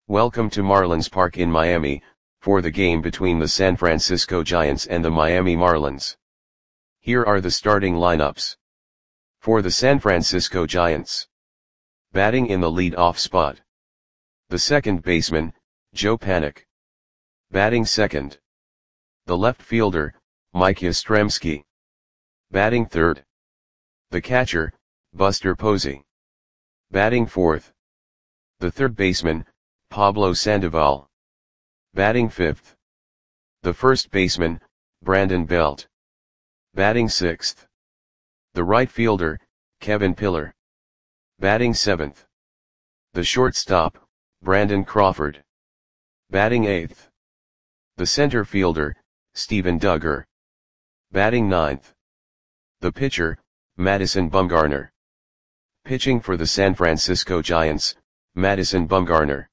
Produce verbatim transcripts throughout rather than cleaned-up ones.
Welcome to Marlins Park in Miami, for the game between the San Francisco Giants and the Miami Marlins. Here are the starting lineups. For the San Francisco Giants. Batting in the lead-off spot. The second baseman, Joe Panik. Batting second. The left fielder, Mike Yastrzemski. Batting third. The catcher, Buster Posey. Batting fourth. The third baseman, Pablo Sandoval. Batting fifth. The first baseman, Brandon Belt. Batting sixth. The right fielder, Kevin Pillar. Batting seventh. The shortstop, Brandon Crawford. Batting eighth. The center fielder, Steven Duggar. Batting ninth. The pitcher, Madison Bumgarner. Pitching for the San Francisco Giants, Madison Bumgarner.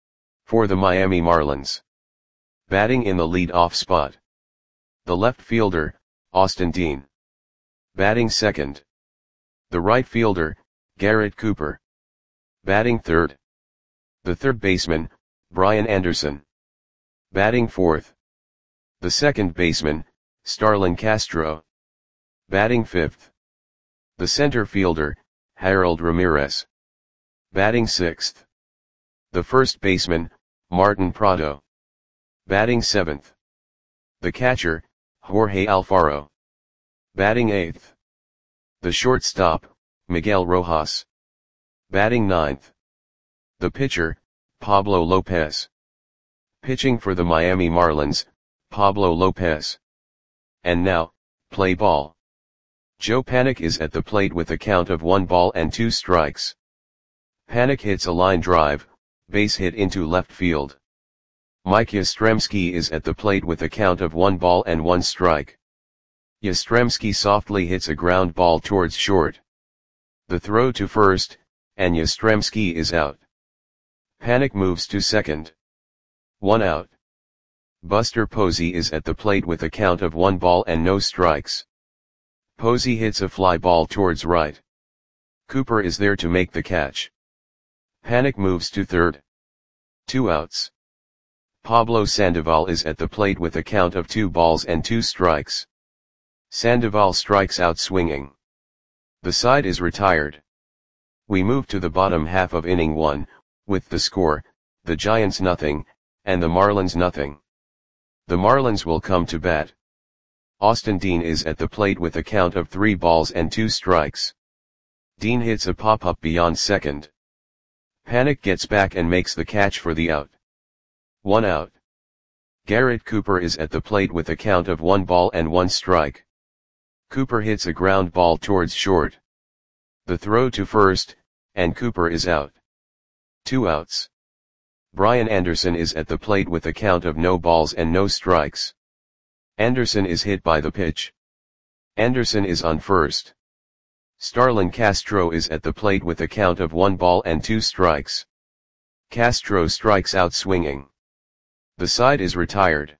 For the Miami Marlins. Batting in the lead-off spot. The left fielder, Austin Dean. Batting second. The right fielder, Garrett Cooper. Batting third. The third baseman, Brian Anderson. Batting fourth. The second baseman, Starlin Castro. Batting fifth. The center fielder, Harold Ramirez. Batting sixth. The first baseman, Martin Prado. Batting seventh. The catcher, Jorge Alfaro. Batting eighth. The shortstop, Miguel Rojas. Batting ninth. The pitcher, Pablo Lopez. Pitching for the Miami Marlins, Pablo Lopez. And now, play ball. Joe Panik is at the plate with a count of one ball and two strikes. Panik hits a line drive, base hit into left field. Mike Yastrzemski is at the plate with a count of one ball and one strike. Yastrzemski softly hits a ground ball towards short. The throw to first, and Yastrzemski is out. Panik moves to second. One out. Buster Posey is at the plate with a count of one ball and no strikes. Posey hits a fly ball towards right. Cooper is there to make the catch. Panik moves to third. Two outs. Pablo Sandoval is at the plate with a count of two balls and two strikes. Sandoval strikes out swinging. The side is retired. We move to the bottom half of inning one, with the score, the Giants nothing, and the Marlins nothing. The Marlins will come to bat. Austin Dean is at the plate with a count of three balls and two strikes. Dean hits a pop-up beyond second. Panik gets back and makes the catch for the out. One out. Garrett Cooper is at the plate with a count of one ball and one strike. Cooper hits a ground ball towards short. The throw to first, and Cooper is out. Two outs. Brian Anderson is at the plate with a count of no balls and no strikes. Anderson is hit by the pitch. Anderson is on first. Starlin Castro is at the plate with a count of one ball and two strikes. Castro strikes out swinging. The side is retired.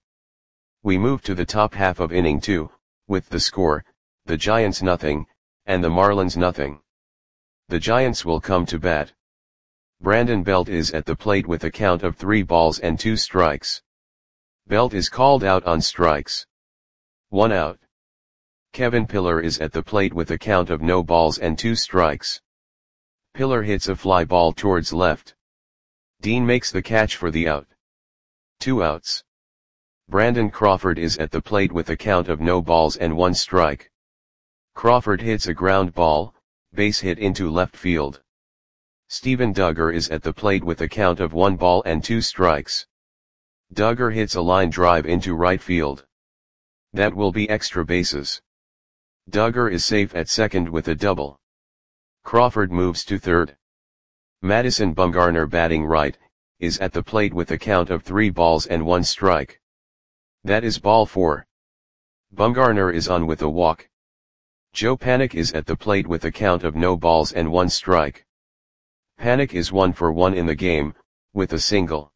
We move to the top half of inning two, with the score, the Giants nothing, and the Marlins nothing. The Giants will come to bat. Brandon Belt is at the plate with a count of three balls and two strikes. Belt is called out on strikes. One out. Kevin Pillar is at the plate with a count of no balls and two strikes. Pillar hits a fly ball towards left. Dean makes the catch for the out. Two outs. Brandon Crawford is at the plate with a count of no balls and one strike. Crawford hits a ground ball, base hit into left field. Steven Duggar is at the plate with a count of one ball and two strikes. Duggar hits a line drive into right field. That will be extra bases. Duggar is safe at second with a double. Crawford moves to third. Madison Bumgarner, batting right, is at the plate with a count of three balls and one strike. That is ball four. Bumgarner is on with a walk. Joe Panik is at the plate with a count of no balls and one strike. Panik is one for one in the game, with a single.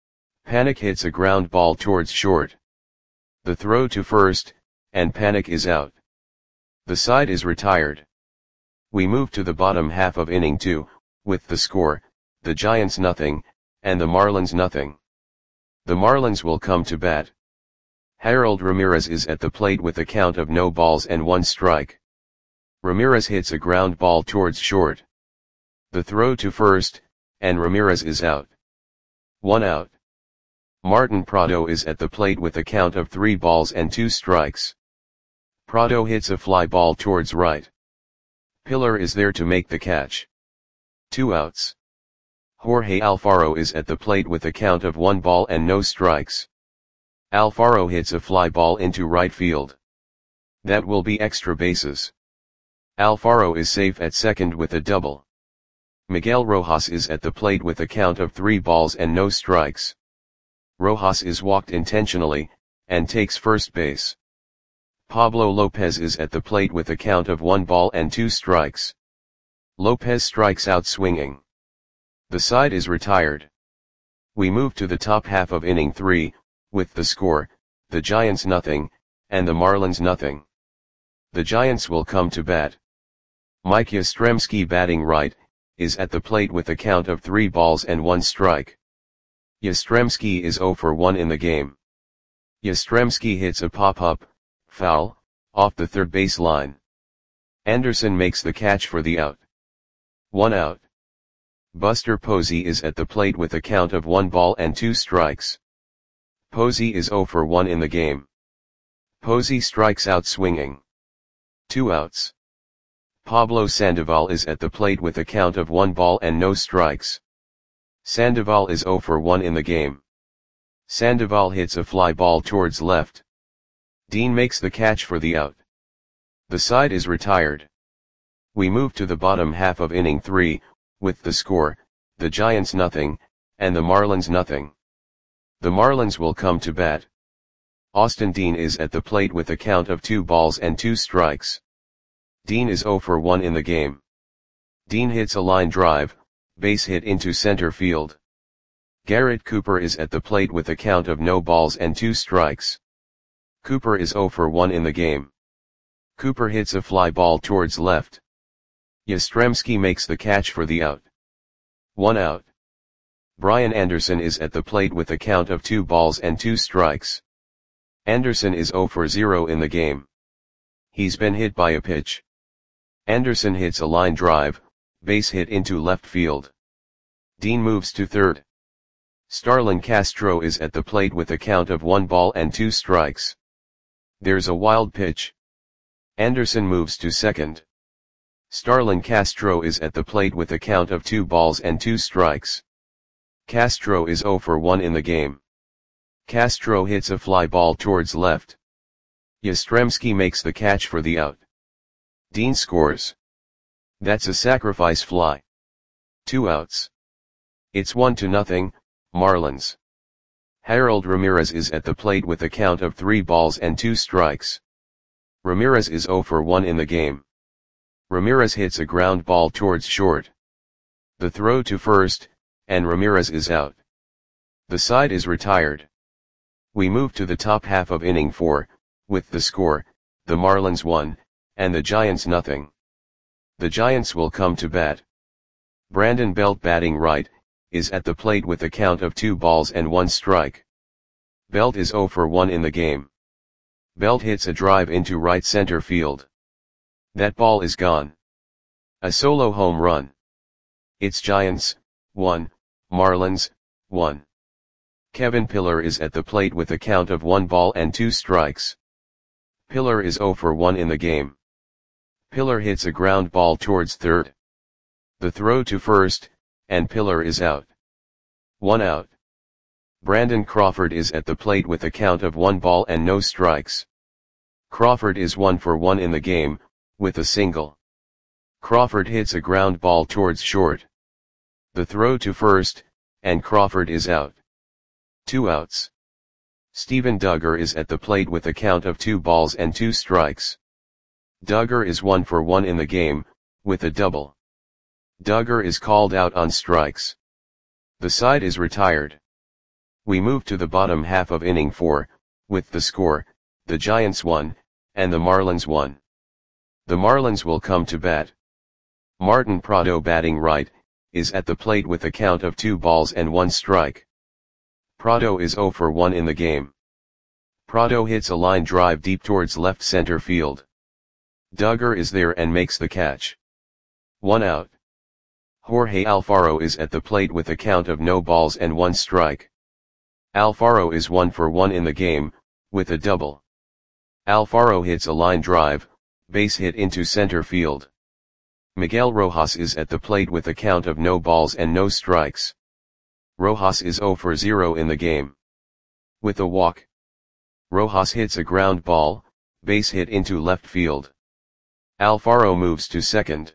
Panik hits a ground ball towards short. The throw to first, and Panik is out. The side is retired. We move to the bottom half of inning two, with the score, the Giants nothing, and the Marlins nothing. The Marlins will come to bat. Harold Ramirez is at the plate with a count of no balls and one strike. Ramirez hits a ground ball towards short. The throw to first, and Ramirez is out. One out. Martin Prado is at the plate with a count of three balls and two strikes. Prado hits a fly ball towards right. Pillar is there to make the catch. Two outs. Jorge Alfaro is at the plate with a count of one ball and no strikes. Alfaro hits a fly ball into right field. That will be extra bases. Alfaro is safe at second with a double. Miguel Rojas is at the plate with a count of three balls and no strikes. Rojas is walked intentionally, and takes first base. Pablo Lopez is at the plate with a count of one ball and two strikes. Lopez strikes out swinging. The side is retired. We move to the top half of inning three, with the score, the Giants nothing, and the Marlins nothing. The Giants will come to bat. Mike Yastrzemski, batting right, is at the plate with a count of three balls and one strike. Yastrzemski is zero for one in the game. Yastrzemski hits a pop-up, foul, off the third base line. Anderson makes the catch for the out. One out. Buster Posey is at the plate with a count of one ball and two strikes. Posey is zero for one in the game. Posey strikes out swinging. Two outs. Pablo Sandoval is at the plate with a count of one ball and no strikes. Sandoval is zero for one in the game. Sandoval hits a fly ball towards left. Dean makes the catch for the out. The side is retired. We move to the bottom half of inning three, with the score, the Giants nothing, and the Marlins nothing. The Marlins will come to bat. Austin Dean is at the plate with a count of two balls and two strikes. Dean is zero for one in the game. Dean hits a line drive, base hit into center field. Garrett Cooper is at the plate with a count of no balls and two strikes. Cooper is zero for one in the game. Cooper hits a fly ball towards left. Yastrzemski makes the catch for the out. One out. Brian Anderson is at the plate with a count of two balls and two strikes. Anderson is zero for zero in the game. He's been hit by a pitch. Anderson hits a line drive, base hit into left field. Dean moves to third. Starlin Castro is at the plate with a count of one ball and two strikes. There's a wild pitch. Anderson moves to second. Starlin Castro is at the plate with a count of two balls and two strikes. Castro is zero for one in the game. Castro hits a fly ball towards left. Yastrzemski makes the catch for the out. Dean scores. That's a sacrifice fly. Two outs. It's one to nothing, Marlins. Harold Ramirez is at the plate with a count of three balls and two strikes. Ramirez is zero for one in the game. Ramirez hits a ground ball towards short. The throw to first, and Ramirez is out. The side is retired. We move to the top half of inning four, with the score, the Marlins one, and the Giants nothing. The Giants will come to bat. Brandon Belt, batting right, is at the plate with a count of two balls and one strike. Belt is zero for one in the game. Belt hits a drive into right center field. That ball is gone. A solo home run. It's Giants, one, Marlins, one. Kevin Pillar is at the plate with a count of one ball and two strikes. Pillar is zero for one in the game. Pillar hits a ground ball towards third. The throw to first, and Pillar is out. One out. Brandon Crawford is at the plate with a count of one ball and no strikes. Crawford is one for one in the game, with a single. Crawford hits a ground ball towards short. The throw to first, and Crawford is out. Two outs. Steven Duggar is at the plate with a count of two balls and two strikes. Duggar is one for one in the game, with a double. Duggar is called out on strikes. The side is retired. We move to the bottom half of inning four, with the score, the Giants one, and the Marlins one. The Marlins will come to bat. Martin Prado, batting right, is at the plate with a count of two balls and one strike. Prado is zero for one in the game. Prado hits a line drive deep towards left center field. Duggar is there and makes the catch. One out. Jorge Alfaro is at the plate with a count of no balls and one strike. Alfaro is one for one in the game, with a double. Alfaro hits a line drive, base hit into center field. Miguel Rojas is at the plate with a count of no balls and no strikes. Rojas is zero for zero in the game. With a walk. Rojas hits a ground ball, base hit into left field. Alfaro moves to second.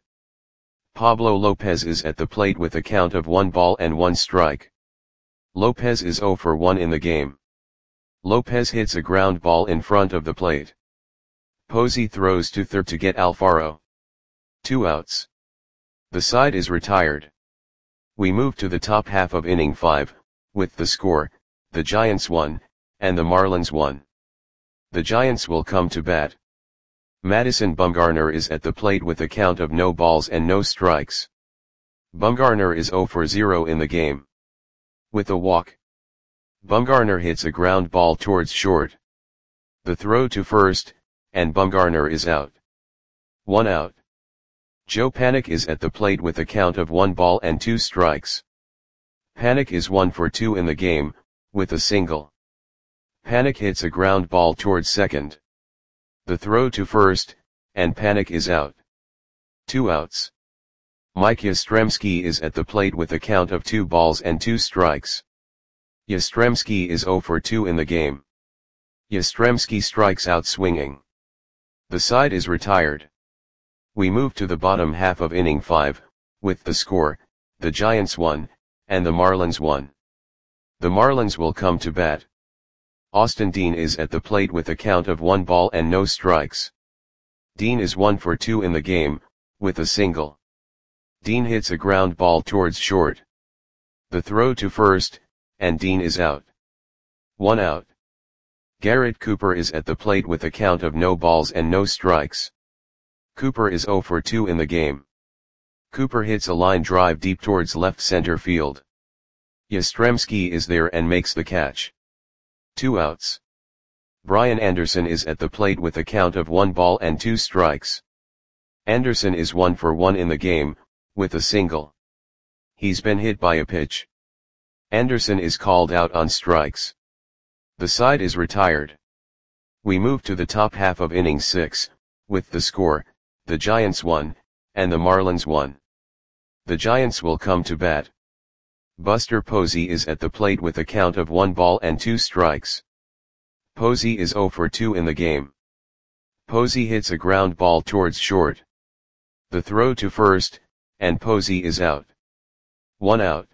Pablo Lopez is at the plate with a count of one ball and one strike. Lopez is zero for one in the game. Lopez hits a ground ball in front of the plate. Posey throws to third to get Alfaro. Two outs. The side is retired. We move to the top half of inning five, with the score, the Giants won, and the Marlins won. The Giants will come to bat. Madison Bumgarner is at the plate with a count of no balls and no strikes. Bumgarner is zero for zero in the game. With a walk. Bumgarner hits a ground ball towards short. The throw to first, and Bumgarner is out. One out. Joe Panik is at the plate with a count of one ball and two strikes. Panik is one for two in the game, with a single. Panik hits a ground ball towards second. The throw to first, and Panik is out. Two outs. Mike Yastrzemski is at the plate with a count of two balls and two strikes. Yastrzemski is zero for two in the game. Yastrzemski strikes out swinging. The side is retired. We move to the bottom half of inning five, with the score, the Giants won, and the Marlins won. The Marlins will come to bat. Austin Dean is at the plate with a count of one ball and no strikes. Dean is one for two in the game, with a single. Dean hits a ground ball towards short. The throw to first, and Dean is out. One out. Garrett Cooper is at the plate with a count of no balls and no strikes. Cooper is zero for two in the game. Cooper hits a line drive deep towards left center field. Yastrzemski is there and makes the catch. Two outs. Brian Anderson is at the plate with a count of one ball and two strikes. Anderson is one for one in the game, with a single. He's been hit by a pitch. Anderson is called out on strikes. The side is retired. We move to the top half of inning six, with the score, the Giants won, and the Marlins won. The Giants will come to bat. Buster Posey is at the plate with a count of one ball and two strikes. Posey is zero for two in the game. Posey hits a ground ball towards short. The throw to first, and Posey is out. One out.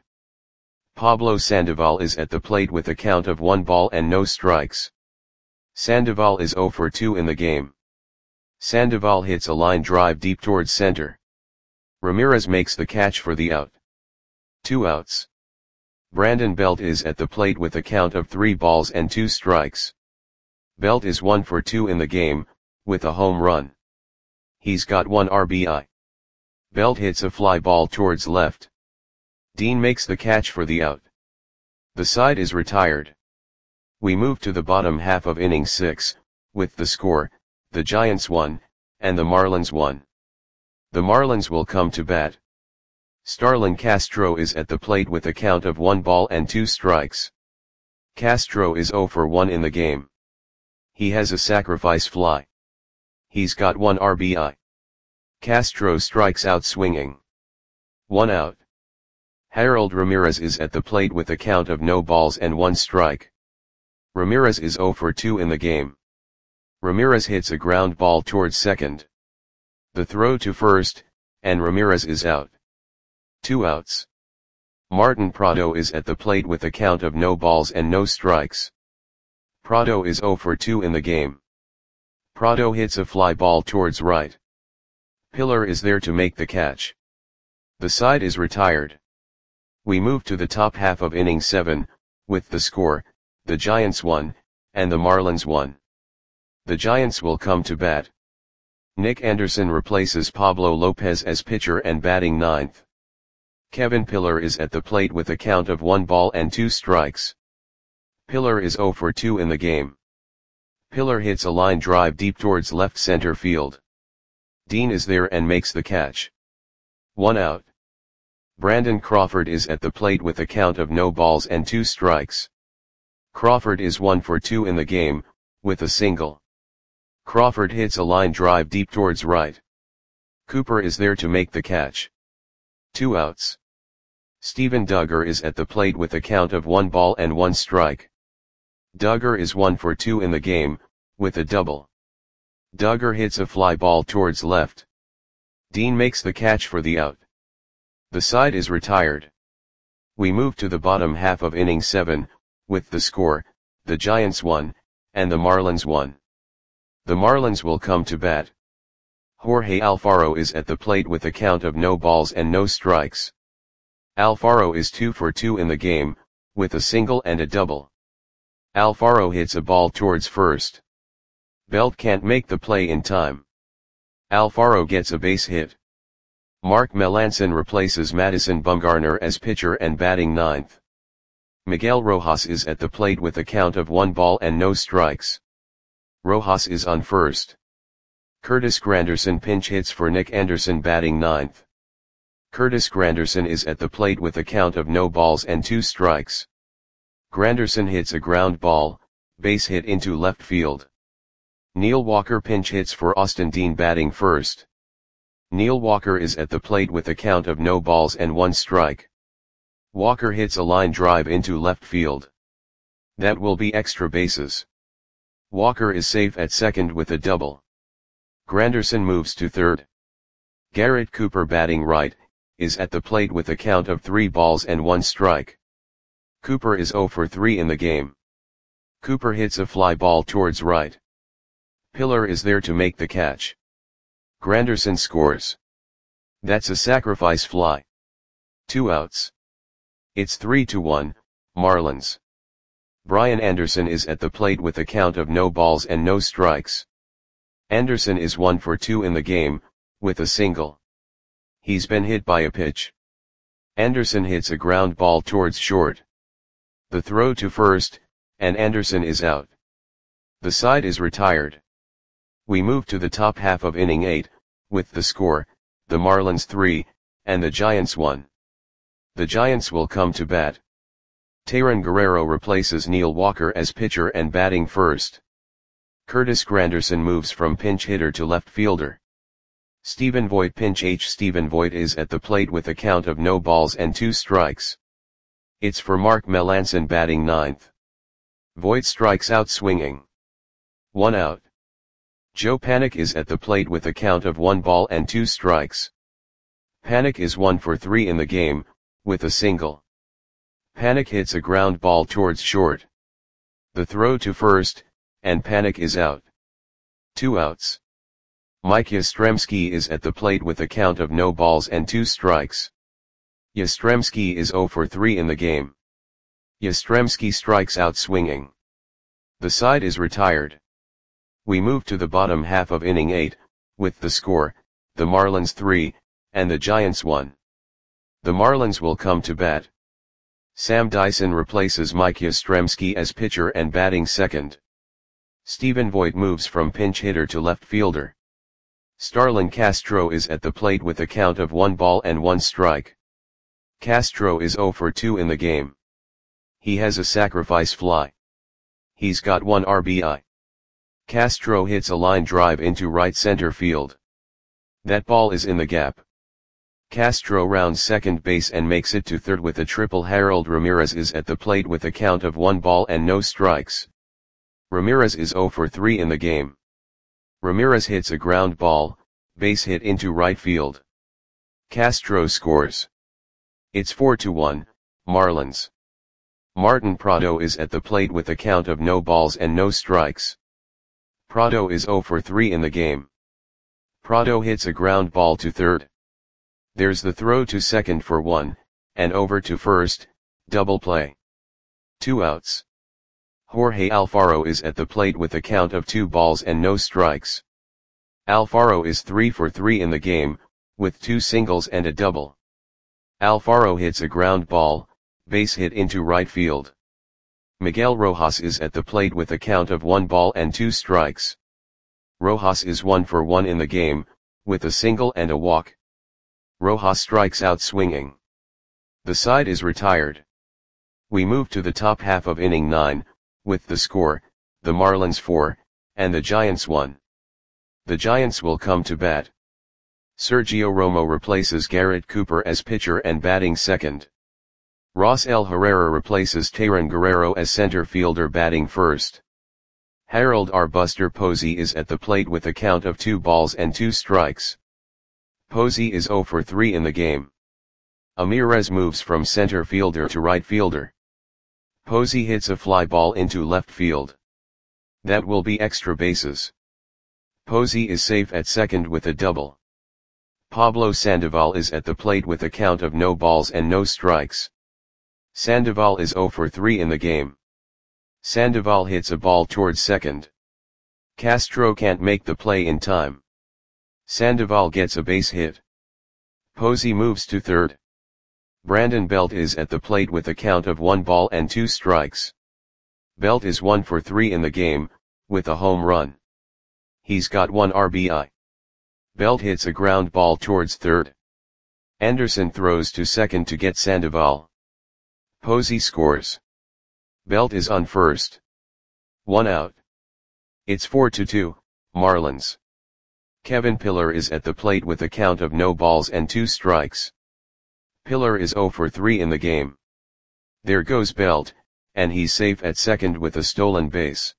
Pablo Sandoval is at the plate with a count of one ball and no strikes. Sandoval is zero for two in the game. Sandoval hits a line drive deep towards center. Ramirez makes the catch for the out. Two outs. Brandon Belt is at the plate with a count of three balls and two strikes. Belt is one for two in the game, with a home run. He's got one R B I. Belt hits a fly ball towards left. Dean makes the catch for the out. The side is retired. We move to the bottom half of inning six, with the score, the Giants won, and the Marlins won. The Marlins will come to bat. Starlin Castro is at the plate with a count of one ball and two strikes. Castro is zero for one in the game. He has a sacrifice fly. He's got one R B I. Castro strikes out swinging. One out. Harold Ramirez is at the plate with a count of no balls and one strike. Ramirez is zero for two in the game. Ramirez hits a ground ball towards second. The throw to first, and Ramirez is out. Two outs. Martin Prado is at the plate with a count of no balls and no strikes. Prado is zero for two in the game. Prado hits a fly ball towards right. Pillar is there to make the catch. The side is retired. We move to the top half of inning seven, with the score, the Giants won, and the Marlins won. The Giants will come to bat. Nick Anderson replaces Pablo Lopez as pitcher and batting ninth. Kevin Pillar is at the plate with a count of one ball and two strikes. Pillar is zero for two in the game. Pillar hits a line drive deep towards left center field. Dean is there and makes the catch. One out. Brandon Crawford is at the plate with a count of no balls and two strikes. Crawford is one for two in the game, with a single. Crawford hits a line drive deep towards right. Cooper is there to make the catch. Two outs. Steven Duggar is at the plate with a count of one ball and one strike. Duggar is one for two in the game, with a double. Duggar hits a fly ball towards left. Dean makes the catch for the out. The side is retired. We move to the bottom half of inning seven, with the score, the Giants won, and the Marlins won. The Marlins will come to bat. Jorge Alfaro is at the plate with a count of no balls and no strikes. Alfaro is two for two in the game, with a single and a double. Alfaro hits a ball towards first. Belt can't make the play in time. Alfaro gets a base hit. Mark Melancon replaces Madison Bumgarner as pitcher and batting ninth. Miguel Rojas is at the plate with a count of one ball and no strikes. Rojas is on first. Curtis Granderson pinch hits for Nick Anderson batting ninth. Curtis Granderson is at the plate with a count of no balls and two strikes. Granderson hits a ground ball, base hit into left field. Neil Walker pinch hits for Austin Dean batting first. Neil Walker is at the plate with a count of no balls and one strike. Walker hits a line drive into left field. That will be extra bases. Walker is safe at second with a double. Granderson moves to third. Garrett Cooper batting right, is at the plate with a count of three balls and one strike. Cooper is zero for three in the game. Cooper hits a fly ball towards right. Pillar is there to make the catch. Granderson scores. That's a sacrifice fly. Two outs. It's three to one, Marlins. Brian Anderson is at the plate with a count of no balls and no strikes. Anderson is one for two in the game, with a single. He's been hit by a pitch. Anderson hits a ground ball towards short. The throw to first, and Anderson is out. The side is retired. We move to the top half of inning eight, with the score, the Marlins three, and the Giants one. The Giants will come to bat. Taron Guerrero replaces Neil Walker as pitcher and batting first. Curtis Granderson moves from pinch hitter to left fielder. Stephen Vogt pinch H. Stephen Vogt is at the plate with a count of no balls and two strikes. It's for Mark Melancon batting ninth. Vogt strikes out swinging. One out. Joe Panik is at the plate with a count of one ball and two strikes. Panik is one for three in the game, with a single. Panik hits a ground ball towards short. The throw to first, and Panik is out. Two outs. Mike Yastrzemski is at the plate with a count of no balls and two strikes. Yastrzemski is zero for three in the game. Yastrzemski strikes out swinging. The side is retired. We move to the bottom half of inning eight, with the score, the Marlins three, and the Giants one. The Marlins will come to bat. Sam Dyson replaces Mike Yastrzemski as pitcher and batting second. Stephen Vogt moves from pinch hitter to left fielder. Starlin Castro is at the plate with a count of one ball and one strike. Castro is zero for two in the game. He has a sacrifice fly. He's got one R B I. Castro hits a line drive into right center field. That ball is in the gap. Castro rounds second base and makes it to third with a triple. Harold Ramirez is at the plate with a count of one ball and no strikes. Ramirez is zero for three in the game. Ramirez hits a ground ball, base hit into right field. Castro scores. It's four to one, Marlins. Martin Prado is at the plate with a count of no balls and no strikes. Prado is zero for three in the game. Prado hits a ground ball to third. There's the throw to second for one, and over to first, double play. Two outs. Jorge Alfaro is at the plate with a count of two balls and no strikes. Alfaro is three for three in the game, with two singles and a double. Alfaro hits a ground ball, base hit into right field. Miguel Rojas is at the plate with a count of one ball and two strikes. Rojas is one for one in the game, with a single and a walk. Rojas strikes out swinging. The side is retired. We move to the top half of inning nine, with the score, the Marlins four, and the Giants one. The Giants will come to bat. Sergio Romo replaces Garrett Cooper as pitcher and batting second. Rosell Herrera replaces Tayron Guerrero as center fielder batting first. Harold Arbuster Posey is at the plate with a count of two balls and two strikes. Posey is zero for three in the game. Amirez moves from center fielder to right fielder. Posey hits a fly ball into left field. That will be extra bases. Posey is safe at second with a double. Pablo Sandoval is at the plate with a count of no balls and no strikes. Sandoval is zero for three in the game. Sandoval hits a ball towards second. Castro can't make the play in time. Sandoval gets a base hit. Posey moves to third. Brandon Belt is at the plate with a count of one ball and two strikes. Belt is one for three in the game, with a home run. He's got one R B I. Belt hits a ground ball towards third. Anderson throws to second to get Sandoval. Posey scores. Belt is on first. One out. It's four to two, Marlins. Kevin Pillar is at the plate with a count of no balls and two strikes. Pillar is zero for three in the game. There goes Belt, and he's safe at second with a stolen base.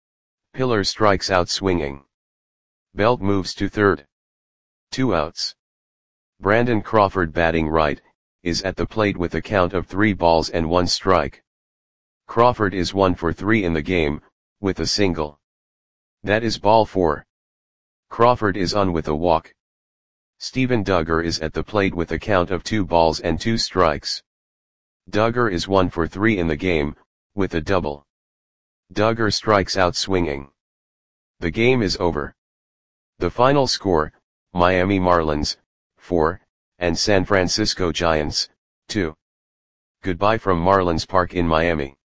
Pillar strikes out swinging. Belt moves to third. Two outs. Brandon Crawford batting right, is at the plate with a count of three balls and one strike. Crawford is one for three in the game, with a single. That is ball four. Crawford is on with a walk. Steven Duggar is at the plate with a count of two balls and two strikes. Duggar is one for three in the game, with a double. Duggar strikes out swinging. The game is over. The final score, Miami Marlins, four, and San Francisco Giants, two. Goodbye from Marlins Park in Miami.